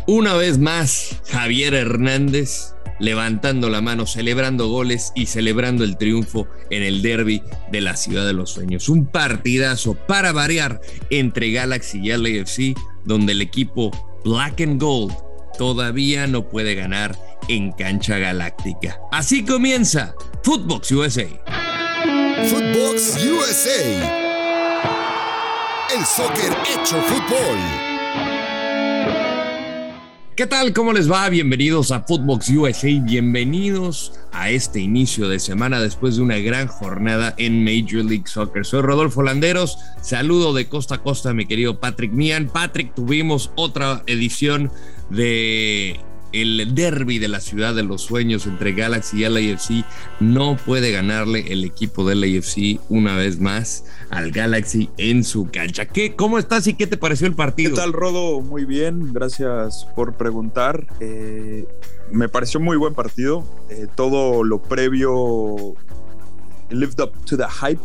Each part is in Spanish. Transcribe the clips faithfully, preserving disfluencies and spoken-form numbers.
Una vez más, Javier Hernández levantando la mano, celebrando goles y celebrando el triunfo en el derbi de la Ciudad de los Sueños. Un partidazo para variar entre Galaxy y L A F C, donde el equipo Black and Gold todavía no puede ganar en cancha galáctica. Así comienza Footbox U S A. Footbox U S A. El soccer hecho fútbol. ¿Qué tal? ¿Cómo les va? Bienvenidos a Footbox U S A, bienvenidos a este inicio de semana después de una gran jornada en Major League Soccer. Soy Rodolfo Landeros, saludo de costa a costa a mi querido Patrick Mian. Patrick, tuvimos otra edición de el derbi de la Ciudad de los Sueños entre Galaxy y L A F C. No puede ganarle el equipo de L A F C una vez más al Galaxy en su cancha. ¿Qué, ¿Cómo estás y qué te pareció el partido? ¿Qué tal, Rodo? Muy bien, gracias por preguntar. Eh, me pareció muy buen partido. Eh, todo lo previo lived up to the hype.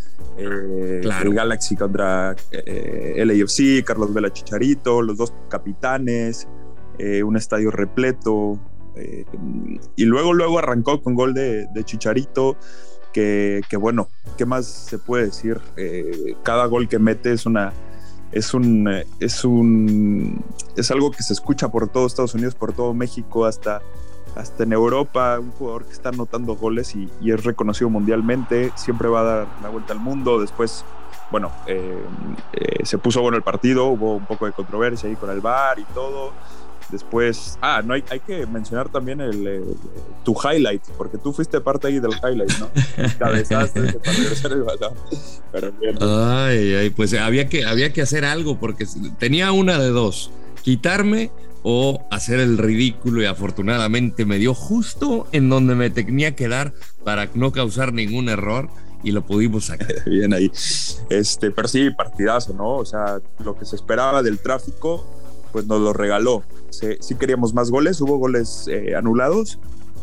Eh, claro. El Galaxy contra eh, L A F C, Carlos Vela, Chicharito, los dos capitanes. Eh, un estadio repleto, eh, y luego luego arrancó con gol de, de Chicharito, que, que bueno, ¿qué más se puede decir? Eh, cada gol que mete es una es un es un es algo que se escucha por todo Estados Unidos, por todo México, hasta hasta en Europa. Un jugador que está anotando goles y, y es reconocido mundialmente, siempre va a dar la vuelta al mundo. Después, bueno, eh, eh, se puso bueno el partido, hubo un poco de controversia ahí con el V A R y todo. Después, ah, no hay, hay que mencionar también el, el, tu highlight, porque tú fuiste parte ahí del highlight, ¿no? Cabezaste para regresar el balón. Pero bien. Ay, ay, pues había que, había que hacer algo, porque tenía una de dos: quitarme o hacer el ridículo, y afortunadamente me dio justo en donde me tenía que dar para no causar ningún error, y lo pudimos sacar. Bien ahí. Este, pero sí, partidazo, ¿no? O sea, lo que se esperaba del tráfico, pues nos lo regaló. Sí, sí queríamos más goles, hubo goles eh, anulados,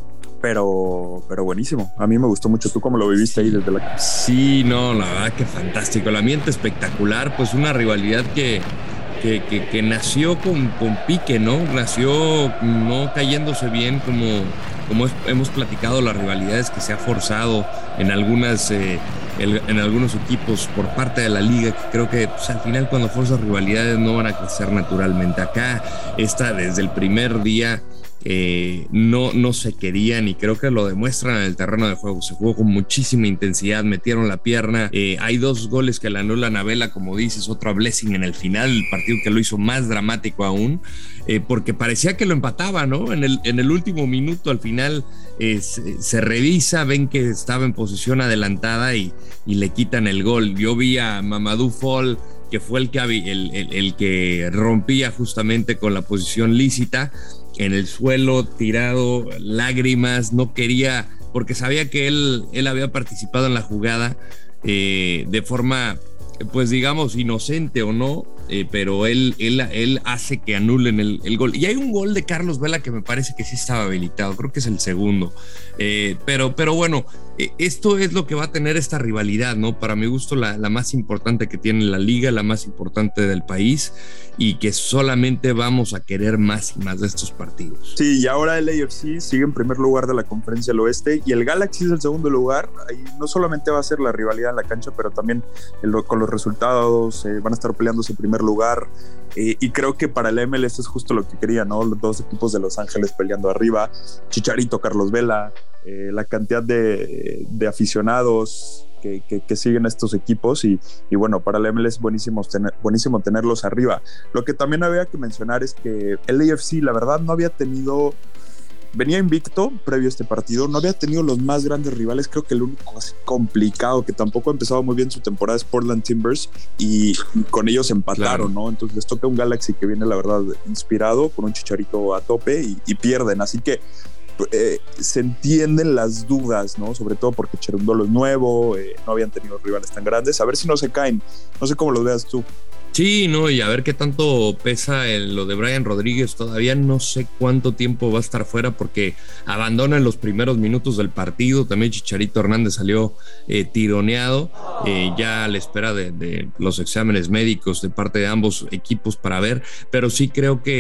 pero, pero buenísimo. A mí me gustó mucho. ¿Tú cómo lo viviste ahí desde la casa? Sí, no, la verdad que fantástico. El ambiente espectacular, pues una rivalidad que, que, que, que nació con, con pique, ¿no? Nació no cayéndose bien como, como es, hemos platicado, las rivalidades que se ha forzado en algunas... Eh, El, en algunos equipos por parte de la liga, que creo que pues, al final cuando forzas rivalidades no van a crecer naturalmente. Acá esta desde el primer día eh, no, no se querían, y creo que lo demuestran en el terreno de juego. Se jugó con muchísima intensidad, metieron la pierna. Eh, hay dos goles que le anulan a Vela, como dices, otro a Blessing en el final del partido, que lo hizo más dramático aún, eh, porque parecía que lo empataba, ¿no? En el, en el último minuto, al final eh, se, se revisa, ven que estaba en posición adelantada y, y le quitan el gol. Yo vi a Mamadou Fall, que fue el que, el, el, el que rompía justamente con la posición lícita, en el suelo, tirado, lágrimas, no quería, porque sabía que él, él había participado en la jugada eh, de forma, pues digamos, inocente o no, eh, pero él, él, él hace que anulen el, el gol. Y hay un gol de Carlos Vela que me parece que sí estaba habilitado, creo que es el segundo. Eh, pero, pero bueno, eh, esto es lo que va a tener esta rivalidad, ¿no? Para mi gusto, la, la más importante que tiene la liga, la más importante del país, y que solamente vamos a querer más y más de estos partidos. Sí, y ahora el L A F C sigue en primer lugar de la Conferencia del Oeste, y el Galaxy es el segundo lugar. Ahí no solamente va a ser la rivalidad en la cancha, pero también el, con los resultados eh, van a estar peleándose en primer lugar, eh, y creo que para el M L S es justo lo que quería, ¿no? Los dos equipos de Los Ángeles peleando arriba, Chicharito, Carlos Vela, eh, la cantidad de, de aficionados que, que, que siguen estos equipos, y, y bueno, para el M L S es buenísimo, tener, buenísimo tenerlos arriba. Lo que también había que mencionar es que el L A F C, la verdad, no había tenido... Venía invicto previo a este partido, no había tenido los más grandes rivales. Creo que el único así complicado que tampoco ha empezado muy bien su temporada es Portland Timbers, y, y con ellos empataron, claro, ¿no? Entonces les toca un Galaxy que viene, la verdad, inspirado, con un Chicharito a tope, y, y pierden. Así que eh, se entienden las dudas, ¿no? Sobre todo porque Cherundolo es nuevo, eh, no habían tenido rivales tan grandes. A ver si no se caen. No sé cómo lo veas tú. Sí, no, y a ver qué tanto pesa el, lo de Brian Rodríguez. Todavía no sé cuánto tiempo va a estar fuera, porque abandona en los primeros minutos del partido. También Chicharito Hernández salió eh, tironeado, eh, ya a la espera de, de los exámenes médicos de parte de ambos equipos para ver, pero sí creo que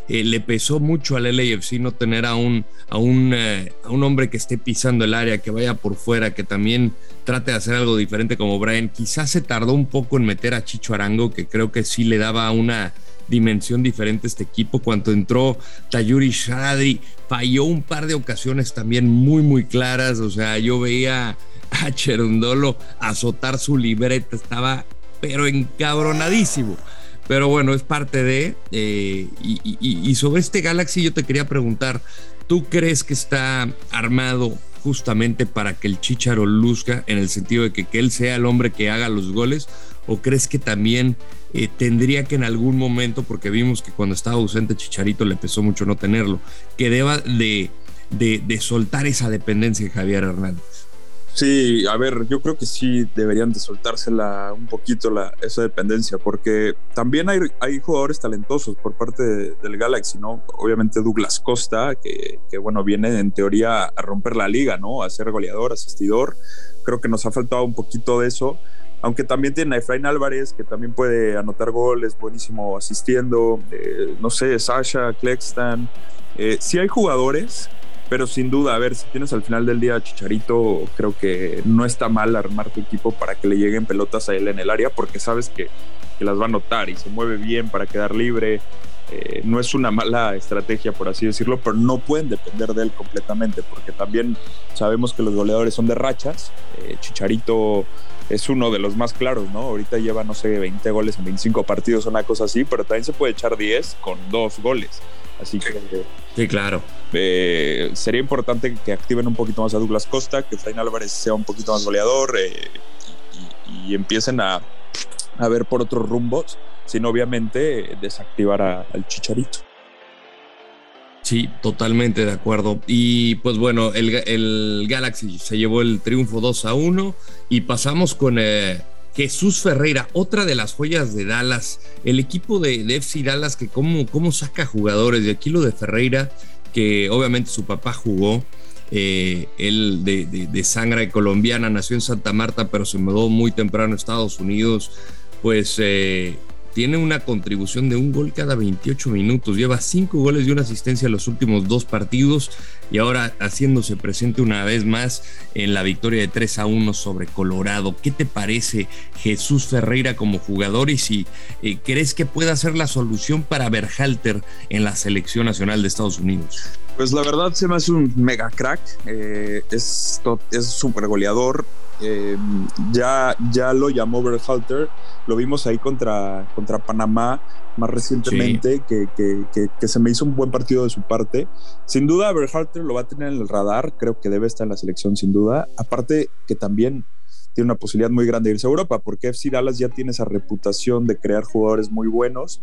eh, le pesó mucho al L A F C no tener a un, a, un, eh, a un hombre que esté pisando el área, que vaya por fuera, que también trate de hacer algo diferente como Brian. Quizás se tardó un poco en meter a Chicho Arango, que creo que sí le daba una dimensión diferente a este equipo. Cuando entró Tayuri Shadri, falló un par de ocasiones también muy, muy claras. O sea, yo veía a Cherundolo azotar su libreta, estaba pero encabronadísimo. Pero bueno, es parte de... Eh, y, y, y sobre este Galaxy yo te quería preguntar, ¿tú crees que está armado justamente para que el Chícharo luzca, en el sentido de que, que él sea el hombre que haga los goles? ¿O crees que también eh, tendría que en algún momento, porque vimos que cuando estaba ausente Chicharito le pesó mucho no tenerlo, que deba de, de, de soltar esa dependencia de Javier Hernández? Sí, a ver, yo creo que sí deberían de soltársela un poquito la, esa dependencia, porque también hay, hay jugadores talentosos por parte de, del Galaxy, ¿no? Obviamente Douglas Costa, que, que bueno, viene en teoría a romper la liga, ¿no? A ser goleador, asistidor. Creo que nos ha faltado un poquito de eso, aunque también tiene a Efraín Álvarez, que también puede anotar goles, buenísimo asistiendo, eh, no sé, Sasha, Klextan. Eh, sí hay jugadores, pero sin duda, a ver, si tienes al final del día a Chicharito, creo que no está mal armar tu equipo para que le lleguen pelotas a él en el área, porque sabes que, que las va a anotar y se mueve bien para quedar libre. Eh, no es una mala estrategia, por así decirlo, pero no pueden depender de él completamente, porque también sabemos que los goleadores son de rachas. Eh, Chicharito es uno de los más claros, ¿no? Ahorita lleva, no sé, veinte goles en veinticinco partidos, una cosa así, pero también se puede echar diez con dos goles. Así que... Sí, claro. Eh, sería importante que activen un poquito más a Douglas Costa, que Efraín Álvarez sea un poquito más goleador, eh, y, y empiecen a, a ver por otros rumbos, sin obviamente desactivar a, al Chicharito. Sí, totalmente de acuerdo. Y pues bueno, el, el Galaxy se llevó el triunfo dos a uno y pasamos con... Eh, Jesús Ferreira, otra de las joyas de Dallas, el equipo de, de F C Dallas que cómo, cómo saca jugadores. De aquí lo de Ferreira, que obviamente su papá jugó, eh, él de, de, de sangre colombiana, nació en Santa Marta, pero se mudó muy temprano a Estados Unidos, pues eh, tiene una contribución de un gol cada veintiocho minutos, lleva cinco goles y una asistencia en los últimos dos partidos y ahora haciéndose presente una vez más en la victoria de tres a uno sobre Colorado. ¿Qué te parece Jesús Ferreira como jugador y si eh, crees que pueda ser la solución para Berhalter en la selección nacional de Estados Unidos? Pues la verdad se me hace un mega crack, eh, es súper goleador. Eh, ya, ya lo llamó Berhalter, lo vimos ahí contra, contra Panamá más recientemente, sí. que, que, que, que se me hizo un buen partido de su parte. Sin duda Berhalter lo va a tener en el radar, creo que debe estar en la selección sin duda, aparte que también tiene una posibilidad muy grande de irse a Europa, porque F C Dallas ya tiene esa reputación de crear jugadores muy buenos.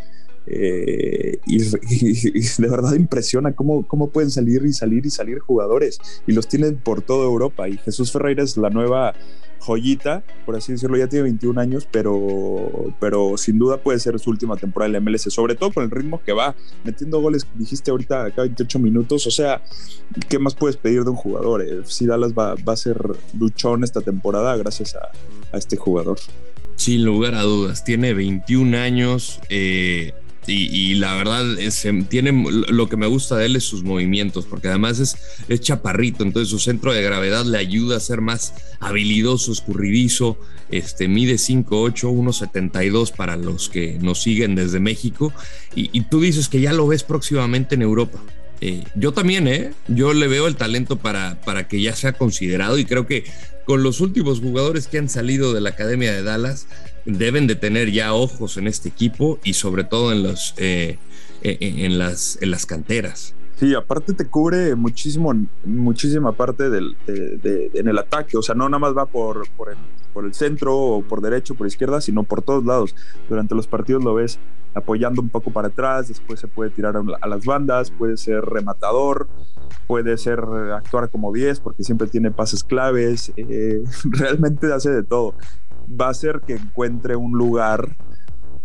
Eh, y, y, y de verdad impresiona cómo, cómo pueden salir y salir y salir jugadores y los tienen por toda Europa. Y Jesús Ferreira es la nueva joyita, por así decirlo, ya tiene veintiún años, pero, pero sin duda puede ser su última temporada en la M L S, sobre todo con el ritmo que va metiendo goles, dijiste ahorita cada veintiocho minutos. O sea, ¿qué más puedes pedir de un jugador? Eh, si Dallas va, va a ser luchón esta temporada gracias a, a este jugador. Sin lugar a dudas, tiene veintiún años, eh, Y, y la verdad es, tiene, lo que me gusta de él es sus movimientos, porque además es, es chaparrito, entonces su centro de gravedad le ayuda a ser más habilidoso, escurridizo. Este, mide cinco ocho, uno setenta y dos para los que nos siguen desde México, y, y tú dices que ya lo ves próximamente en Europa. Eh, yo también, ¿eh? Yo le veo el talento para, para que ya sea considerado, y creo que con los últimos jugadores que han salido de la Academia de Dallas deben de tener ya ojos en este equipo y sobre todo en, los, eh, en, las, en las canteras. Sí, aparte te cubre muchísimo, muchísima parte del, de, de, de, en el ataque, o sea, no nada más va por, por, el, por el centro o por derecho o por izquierda, sino por todos lados. Durante los partidos lo ves apoyando un poco para atrás, después se puede tirar a las bandas, puede ser rematador, puede ser actuar como diez porque siempre tiene pases claves, eh, realmente hace de todo. Va a ser que encuentre un lugar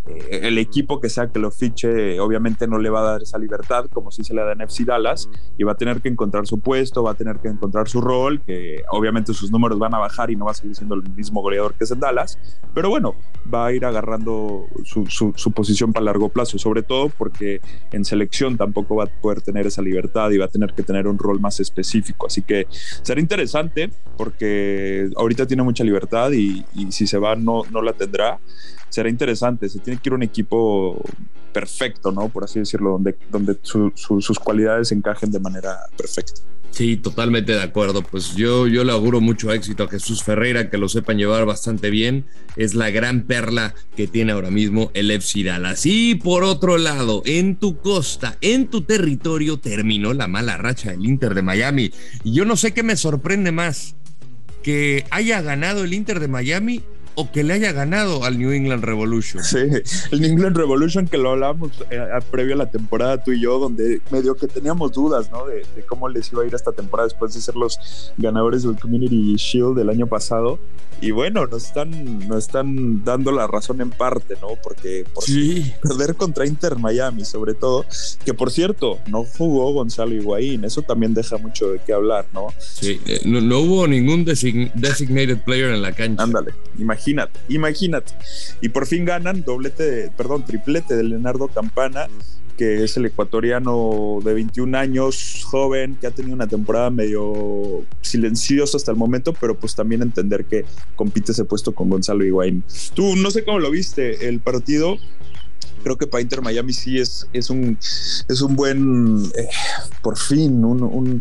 eh, el equipo que sea que lo fiche obviamente no le va a dar esa libertad como si se le da en F C Dallas, y va a tener que encontrar su puesto, va a tener que encontrar su rol, que obviamente sus números van a bajar y no va a seguir siendo el mismo goleador que es en Dallas, pero bueno, va a ir agarrando su, su, su posición para largo plazo, sobre todo porque en selección tampoco va a poder tener esa libertad y va a tener que tener un rol más específico, así que será interesante porque ahorita tiene mucha libertad y, y si se va no, no la tendrá. Será interesante, se tiene que ir un equipo perfecto, ¿no? Por así decirlo, donde, donde su, su, sus cualidades encajen de manera perfecta. Sí, totalmente de acuerdo. Pues yo, yo le auguro mucho éxito a Jesús Ferreira, que lo sepan llevar bastante bien. Es la gran perla que tiene ahora mismo el F C Dallas. Y por otro lado, en tu costa, en tu territorio, terminó la mala racha del Inter de Miami. Y yo no sé qué me sorprende más, que haya ganado el Inter de Miami o que le haya ganado al New England Revolution. Sí, el New England Revolution, que lo hablábamos eh, previo a la temporada tú y yo, donde medio que teníamos dudas, ¿no? De, de cómo les iba a ir esta temporada después de ser los ganadores del Community Shield del año pasado. Y bueno, nos están, nos están dando la razón en parte, ¿no? Porque por sí. perder contra Inter Miami, sobre todo, que por cierto, no jugó Gonzalo Higuaín, eso también deja mucho de qué hablar, ¿no? Sí, eh, no, no hubo ningún design, designated player en la cancha. Ándale, imagínate, imagínate. Y por fin ganan doblete, de, perdón, triplete de Leonardo Campana, que es el ecuatoriano de veintiún años, joven, que ha tenido una temporada medio silenciosa hasta el momento, pero pues también entender que compite ese puesto con Gonzalo Higuaín. Tú, no sé cómo lo viste el partido. Creo que para Inter Miami sí es, es, un, es un buen, eh, por fin, un, un,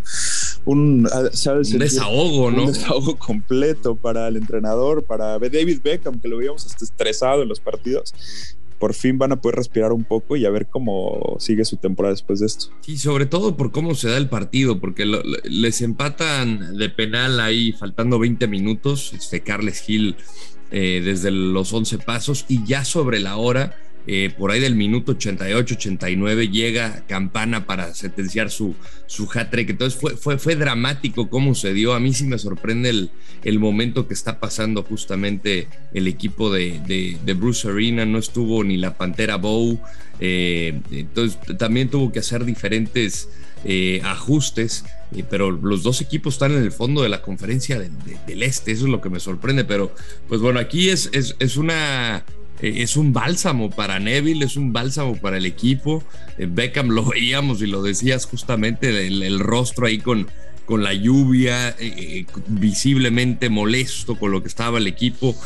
un, ¿sabes? un desahogo, ¿no? Un desahogo completo para el entrenador, para David Beckham, que lo veíamos hasta estresado en los partidos. Por fin van a poder respirar un poco y a ver cómo sigue su temporada después de esto. Sí, sobre todo por cómo se da el partido, porque lo, les empatan de penal ahí faltando veinte minutos, este Carles Gil eh, desde los once pasos, y ya sobre la hora, eh, por ahí del minuto ochenta y ocho, ochenta y nueve, llega Campana para sentenciar su, su hat-trick. Entonces fue, fue, fue dramático cómo se dio. A mí sí me sorprende el, el momento que está pasando justamente el equipo de, de, de Bruce Arena. No estuvo ni la Pantera Bow, eh, entonces también tuvo que hacer diferentes eh, ajustes, eh, pero los dos equipos están en el fondo de la conferencia de, de, del este. Eso es lo que me sorprende, pero pues bueno, aquí es, es, es una... es un bálsamo para Neville, es un bálsamo para el equipo. Beckham lo veíamos y lo decías justamente, el, el rostro ahí con, con la lluvia, eh, visiblemente molesto con lo que estaba el equipo.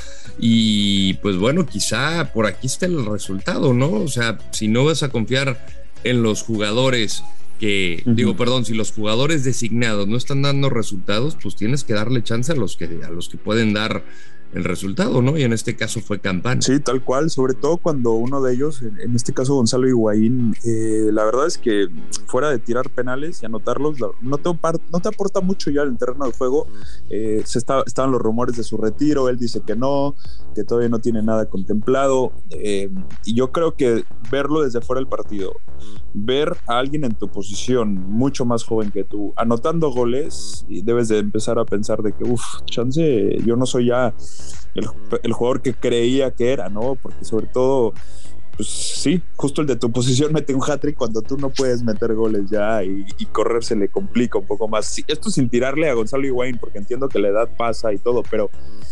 Y pues bueno, quizá por aquí está el resultado, ¿no? O sea, si no vas a confiar en los jugadores que, uh-huh. digo, perdón, si los jugadores designados no están dando resultados, pues tienes que darle chance a los que, a los que pueden dar el resultado, ¿no? Y en este caso fue Campana. Sí, tal cual, sobre todo cuando uno de ellos, en este caso Gonzalo Higuaín, eh, la verdad es que fuera de tirar penales y anotarlos, no te, no te aporta mucho ya en el terreno de juego. Eh, se está, estaban los rumores de su retiro, él dice que no, que todavía no tiene nada contemplado, eh, y yo creo que verlo desde fuera del partido, ver a alguien en tu posición mucho más joven que tú, anotando goles, y debes de empezar a pensar de que, uff, chance, yo no soy ya El, el jugador que creía que era, ¿no? Porque sobre todo, pues sí, justo el de tu posición mete un hat-trick cuando tú no puedes meter goles ya y, y correr se le complica un poco más. Sí, esto sin tirarle a Gonzalo Higuaín, porque entiendo que la edad pasa y todo, pero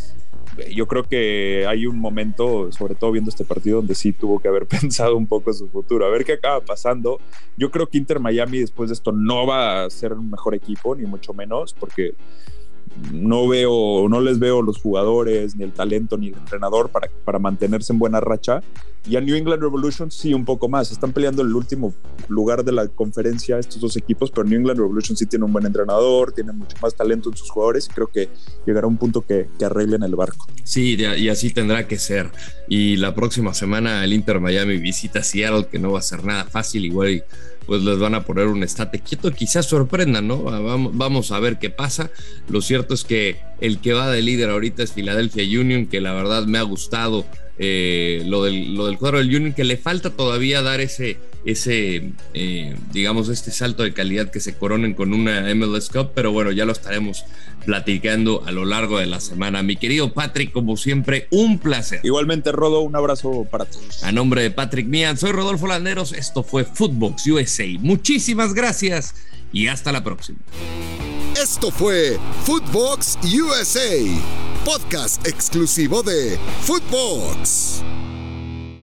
yo creo que hay un momento, sobre todo viendo este partido, donde sí tuvo que haber pensado un poco en su futuro, a ver qué acaba pasando. Yo creo que Inter Miami después de esto no va a ser un mejor equipo, ni mucho menos, porque no veo, no les veo los jugadores, ni el talento, ni el entrenador para, para mantenerse en buena racha. Y a New England Revolution sí un poco más. Están peleando el último lugar de la conferencia estos dos equipos, pero New England Revolution sí tiene un buen entrenador, tiene mucho más talento en sus jugadores y creo que llegará un punto que, que arreglen el barco. Sí, y así tendrá que ser. Y la próxima semana el Inter Miami visita Seattle, que no va a ser nada fácil, igual pues les van a poner un estate quieto, quizás sorprendan, ¿no? Vamos, vamos a ver qué pasa. Lo cierto es que el que va de líder ahorita es Philadelphia Union, que la verdad me ha gustado eh, lo, del, lo del cuadro del Union, que le falta todavía dar ese, ese eh, digamos, este salto de calidad, que se coronen con una M L S Cup, pero bueno, ya lo estaremos platicando a lo largo de la semana. Mi querido Patrick, como siempre, un placer. Igualmente, Rodo, un abrazo para todos. A nombre de Patrick Meehan, soy Rodolfo Landeros, esto fue Footbox U S A. Muchísimas gracias y hasta la próxima. Esto fue Footbox U S A, podcast exclusivo de Footbox.